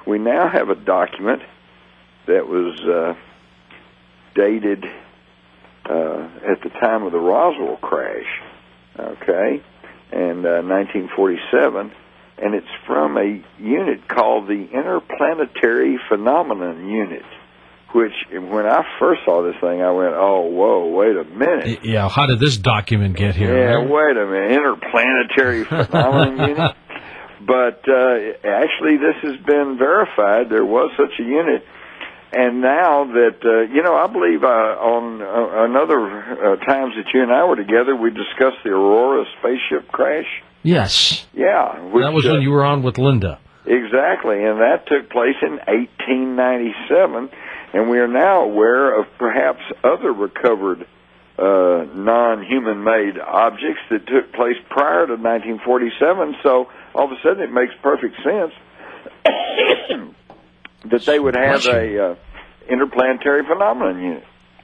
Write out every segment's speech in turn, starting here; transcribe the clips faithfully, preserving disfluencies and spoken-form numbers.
we now have a document that was uh, dated uh, at the time of the Roswell crash, okay, in uh, nineteen forty-seven, and it's from a unit called the Interplanetary Phenomenon Unit, which, when I first saw this thing, I went, oh, whoa, wait a minute. Yeah, how did this document get here? Yeah, right? wait a minute, Interplanetary Phenomenon Unit? But uh, actually, this has been verified. There was such a unit. And now that, uh, you know, I believe uh, on uh, another uh, times that you and I were together, we discussed the Aurora spaceship crash. Yes. Yeah. Which, that was uh, when you were on with Linda. Exactly, and that took place in eighteen ninety-seven, and we are now aware of perhaps other recovered uh, non-human-made objects that took place prior to nineteen forty-seven, so all of a sudden it makes perfect sense that they would have a uh, interplanetary phenomenon unit.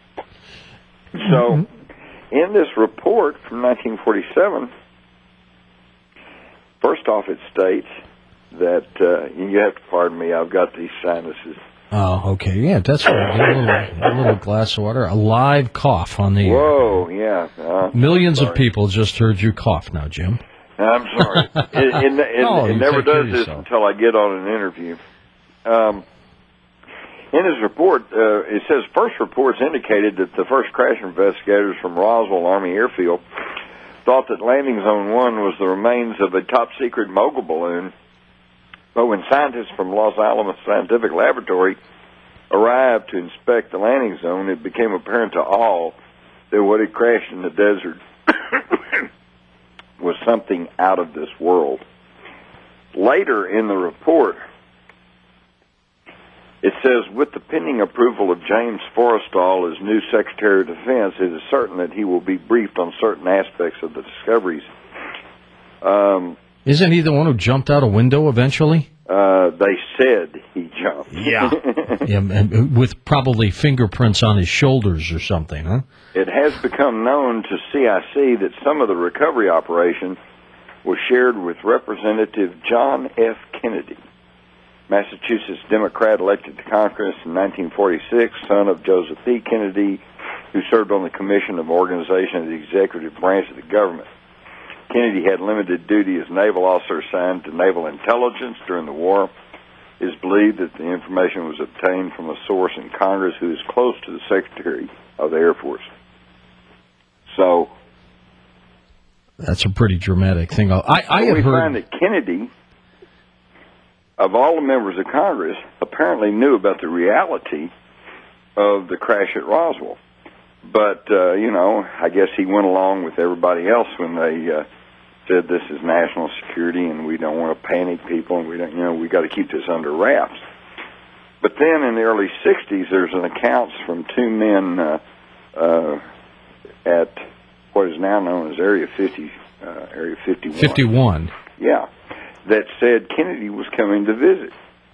So, in this report from nineteen forty-seven, first off it states that, uh, you have to pardon me, I've got these sinuses. Oh, okay. Yeah, that's right. A little, a little glass of water. A live cough on the Whoa, air. yeah. Uh, Millions of people just heard you cough now, Jim. I'm sorry. it it, it, no, it never does this until I get on an interview. Um, in his report, uh, it says first reports indicated that the first crash investigators from Roswell Army Airfield thought that Landing Zone one was the remains of a top-secret mogul balloon. But when scientists from Los Alamos Scientific Laboratory arrived to inspect the landing zone, it became apparent to all that what had crashed in the desert was something out of this world. Later in the report, it says, with the pending approval of James Forrestal as new Secretary of Defense, it is certain that he will be briefed on certain aspects of the discoveries. Um... Isn't he the one who jumped out a window eventually? Uh, they said he jumped. Yeah. yeah, and with probably fingerprints on his shoulders or something, huh? It has become known to C I C that some of the recovery operation was shared with Representative John F. Kennedy, Massachusetts Democrat elected to Congress in nineteen forty-six, son of Joseph P. Kennedy, who served on the Commission of Organization of the Executive Branch of the government. Kennedy had limited duty as naval officer assigned to naval intelligence during the war. It is believed that the information was obtained from a source in Congress who is close to the Secretary of the Air Force. So, that's a pretty dramatic thing. I, I we have heard find that Kennedy, of all the members of Congress, apparently knew about the reality of the crash at Roswell. But, uh, you know, I guess he went along with everybody else when they uh, said this is national security and we don't want to panic people and we don't, you know, we got to keep this under wraps. But then in the early sixties, there's an account from two men uh, uh, at what is now known as Area fifty, uh, Area fifty-one. fifty-one. Yeah, that said Kennedy was coming to visit,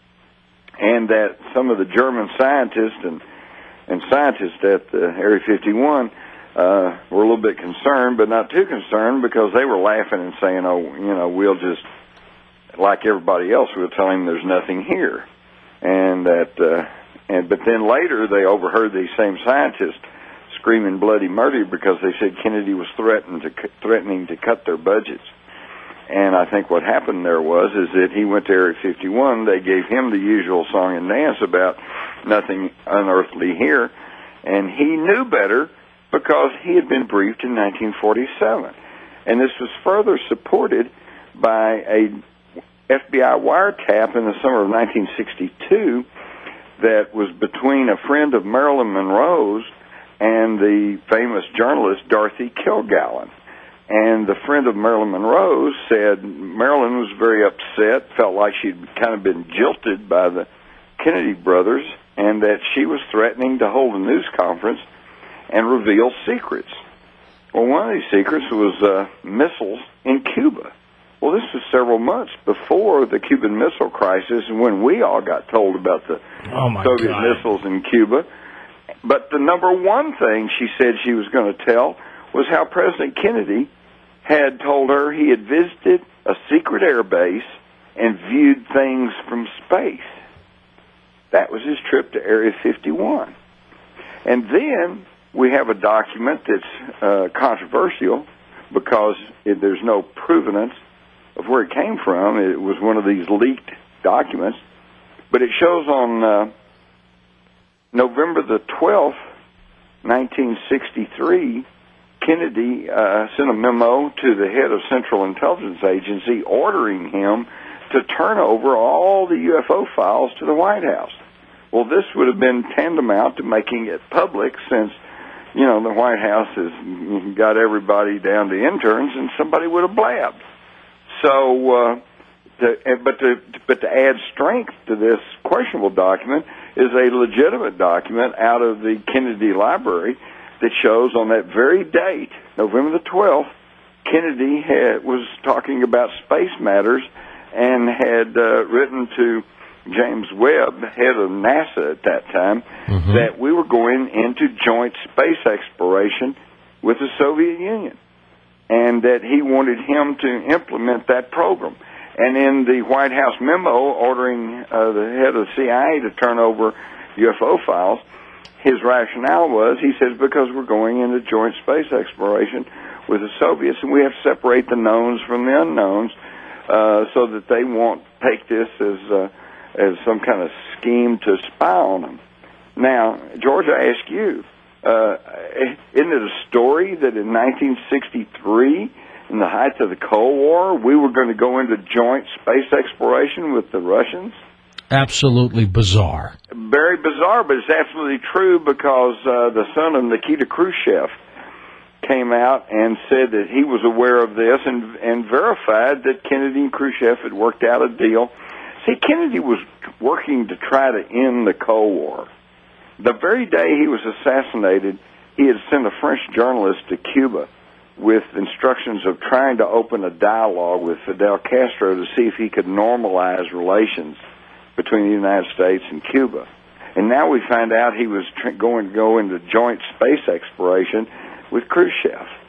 and that some of the German scientists and and scientists at the Area fifty-one uh, were a little bit concerned, but not too concerned, because they were laughing and saying, oh, you know, we'll just, like everybody else, we'll tell him there's nothing here. And that, uh, and but then later they overheard these same scientists screaming bloody murder because they said Kennedy was threatening to, threatening to cut their budgets. And I think what happened there was is that he went to Area fifty-one. They gave him the usual song and dance about nothing unearthly here, and he knew better because he had been briefed in nineteen forty-seven. And this was further supported by a F B I wiretap in the summer of nineteen sixty-two that was between a friend of Marilyn Monroe's and the famous journalist Dorothy Kilgallen. And the friend of Marilyn Monroe said Marilyn was very upset, felt like she'd kind of been jilted by the Kennedy brothers, and that she was threatening to hold a news conference and reveal secrets. Well, one of these secrets was uh, missiles in Cuba. Well, this was several months before the Cuban Missile Crisis, and when we all got told about the oh my Soviet God. missiles in Cuba. But the number one thing she said she was going to tell was how President Kennedy had told her he had visited a secret air base and viewed things from space. That was his trip to Area fifty-one. And then we have a document that's uh, controversial because it, there's no provenance of where it came from. It was one of these leaked documents. But it shows on uh, November the twelfth, nineteen sixty-three, Kennedy uh, sent a memo to the head of Central Intelligence Agency ordering him to turn over all the U F O files to the White House. Well, this would have been tantamount to making it public since, you know, the White House has got everybody down to interns, and somebody would have blabbed. So, uh, to, but to but to add strength to this questionable document is a legitimate document out of the Kennedy Library that shows on that very date, November the twelfth, Kennedy had, was talking about space matters and had uh, written to James Webb, head of NASA at that time, mm-hmm. that we were going into joint space exploration with the Soviet Union, and that he wanted him to implement that program. And in the White House memo ordering uh, the head of the C I A to turn over U F O files, his rationale was, he says, because we're going into joint space exploration with the Soviets, and we have to separate the knowns from the unknowns uh, so that they won't take this as uh, as some kind of scheme to spy on them. Now, George, I ask you, uh, isn't it a story that in nineteen sixty-three, in the height of the Cold War, we were going to go into joint space exploration with the Russians? Absolutely bizarre. Very bizarre, but it's absolutely true because uh, the son of Nikita Khrushchev came out and said that he was aware of this and, and verified that Kennedy and Khrushchev had worked out a deal. See, Kennedy was working to try to end the Cold War. The very day he was assassinated, he had sent a French journalist to Cuba with instructions of trying to open a dialogue with Fidel Castro to see if he could normalize relations between the United States and Cuba. And now we find out he was tr- going to go into joint space exploration with Khrushchev.